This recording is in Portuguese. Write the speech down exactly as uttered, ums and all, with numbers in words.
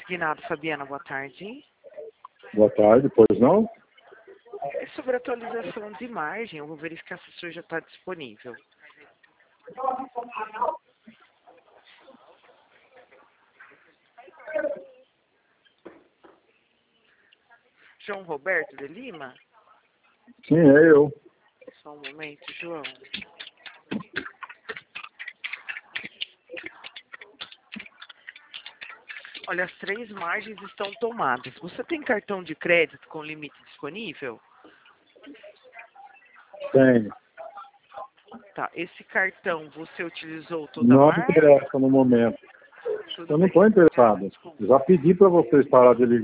Consignado, Fabiana, boa tarde. Boa tarde, pois não? É sobre a atualização de margem, eu vou verificar se o senhor já está disponível. João Roberto de Lima? Sim, é eu. Só um momento, João. Olha, as três margens estão tomadas. Você tem cartão de crédito com limite disponível? Tenho. Tá, esse cartão você utilizou toda a Não me margem? interessa no momento. Tudo Eu não bem. estou interessado. Já pedi para vocês parar de ligar.